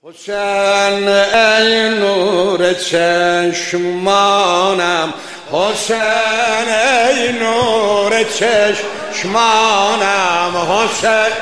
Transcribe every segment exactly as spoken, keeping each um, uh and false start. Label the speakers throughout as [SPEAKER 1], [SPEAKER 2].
[SPEAKER 1] حسین ای نور چشمانم، حسین ای نور چشمانم، حسین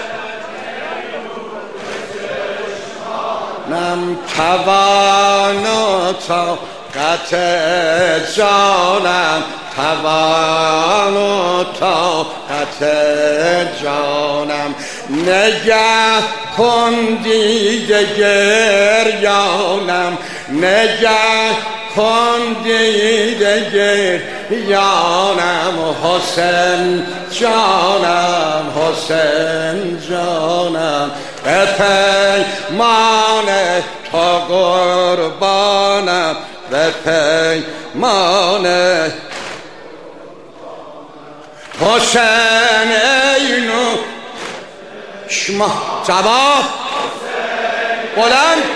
[SPEAKER 1] نم توان و طاقت جانم، توان و طاقت جانم. نگه کن دیده گریانم، نگه کن دیده گریانم. حسین جانم، حسین جانم، به پیمان تو قربانم، به پیمان حسین ای نور شما جواب بلند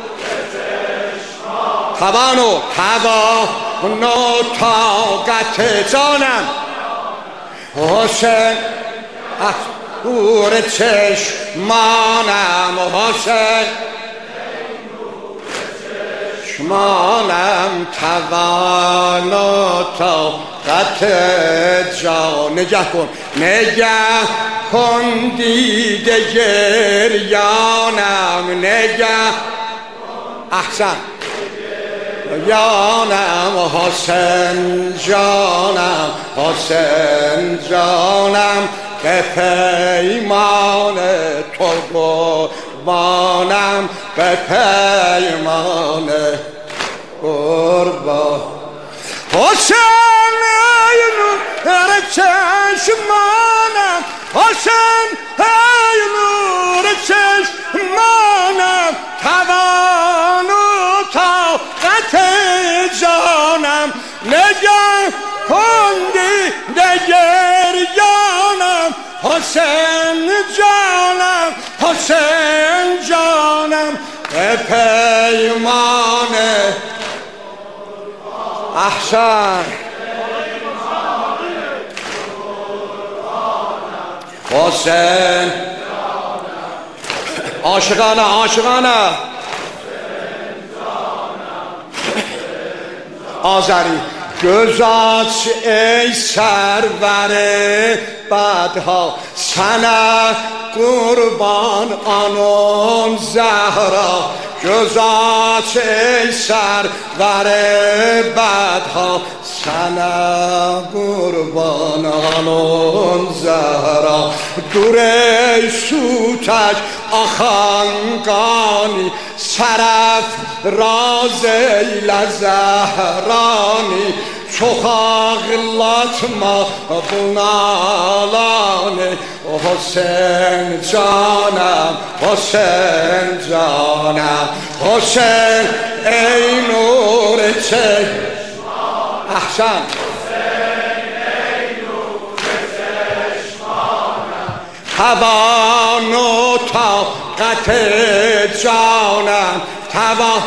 [SPEAKER 1] توان و توان و طاقت جانم. حسین نور چشمانم، حسین چشمانم، توان و طاقت جان. نگه کن، نگه کن دیده گریانم، نگه احسن جانم. حسین جانم، حسین جانم، به پیمان تو قربانم، به پیمان قربان. حسین ای نور چشمانم، حسین ای نور چشمانم، توان و طاقت جانم. نگه کن دیده گریانم، حسین جانم، حسین جانم، به پیمان احسن حسین عاشقانه عاشقانه آذری. گذاشت ای سرور بدها سنه قربان آنون زهرا، گذاشت ای سرور بدها سنه قربان آنون زهرا. دوره سوتش آخانگانی، سرف راز لزهرانی، چخاغلات ما بنالانه. حسین جانم، حسین جانم، حسین ای نور چشمانم، احسن توان و طاقت جانم، توان.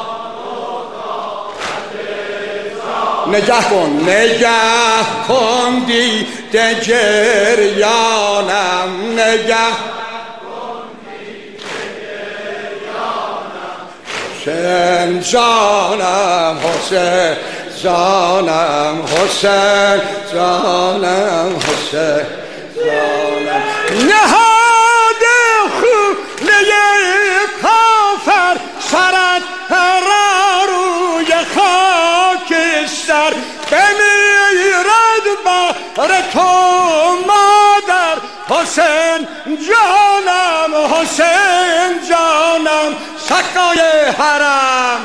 [SPEAKER 1] نگه کن، نگه کن دیده گریانم، نگه کن دیده گریانم. حسین جانم، حسین جانم، حسین جانم، حسین جانم. نهاد خوله کافر سرت را روی خاکستر، بمیرد بر تو مادر. حسین جانم، حسین جانم، سقای حرم،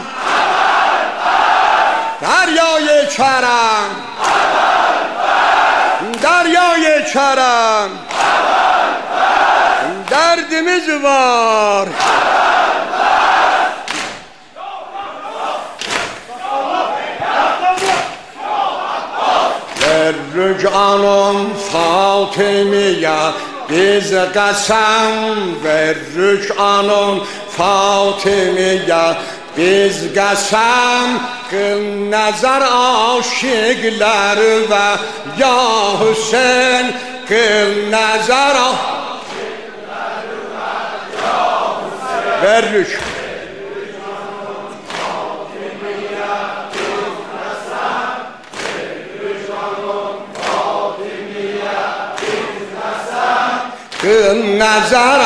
[SPEAKER 1] دریای کرم، دریای کرم، دردimiz var. Verrük anam Fatımiye biz qasam, verrük anam Fatımiye biz qasam. Qıl nəzər aşıqlar və ya Hüseyin, qıl nəzər aşıqlar və ya Hüseyin. Verrük نظر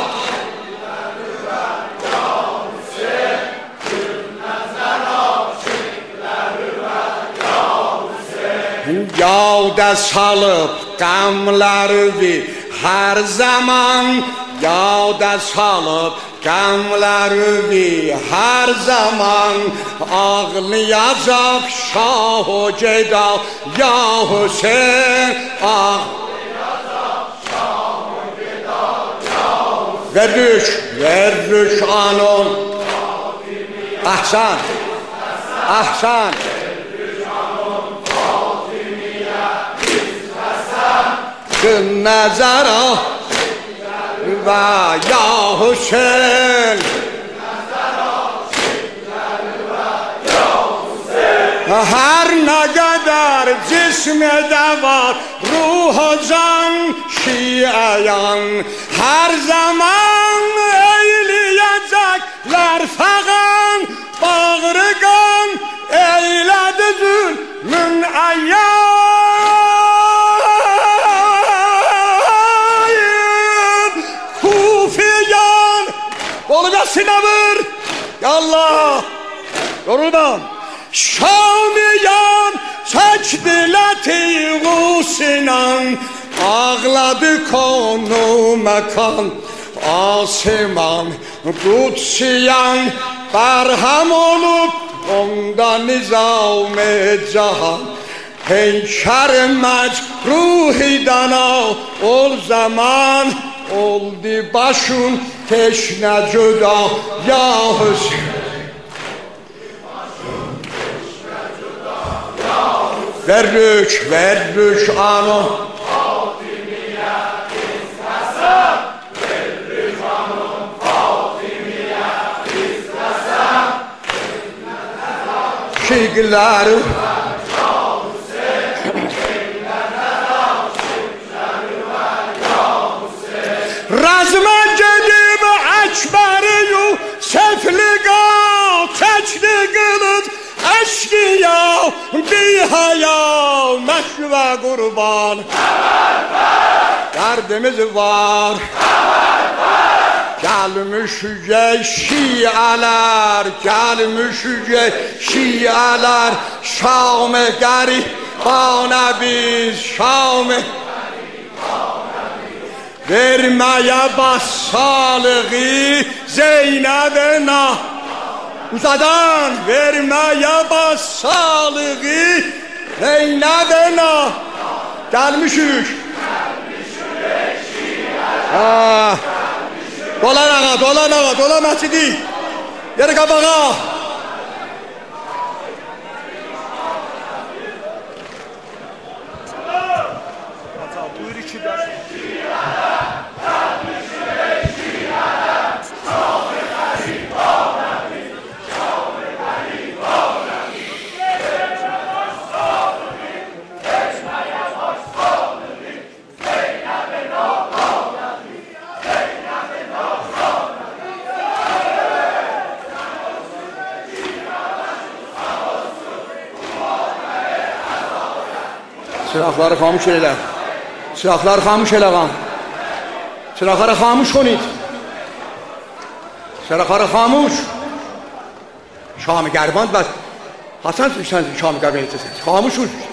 [SPEAKER 1] yauda salıb qəmləri hər zaman yauda salıb qəmləri hər zaman ağlayacaq şah o geda ya Hüseyin ağlayacaq şah o geda ya Hüseyin verrüş verrüş anun ahsan ahsan نظر و یا حسین هر نگدر جسم دوار روح و جان شیعیان هر زمان eyleyecekler fağan bağırgan eyledi zulmün ayyan Sinavır ya Allah yorulmam Şamiyan çekdiler tiğusinan ağladı konu mekan Asiman Kutsiyan berham olup onda nizam-ı cahan Heyker mecruhi dana ol zaman oldu başın teşne cüda ya Hüseyin verrüş verrüş anı Fatimiye istesem verrüş anı Fatimiye istesem şiirleri Razma gedib Ekberi sefliga çekdi kılıç eşkıya bir haya meşve kurban derdimiz var gelmiş şialar gelmiş şialar Şam-ı garibane biz Şam-ı vermeye başsalığı Zeynep'e uzadan vermeye başsalığı Zeynep'e gelmişik ah. dolan ağa dolan ağa dolan mescidi yeri kabağa Çıraqları xamuş elə. Çıraqları xamuş elə qam. Çıraqları xamuş konid. Çıraqları xamuş. Şam-ı Gərban və Hasan sen Şam-ı Gərban edəcəksən. Xamuşuz.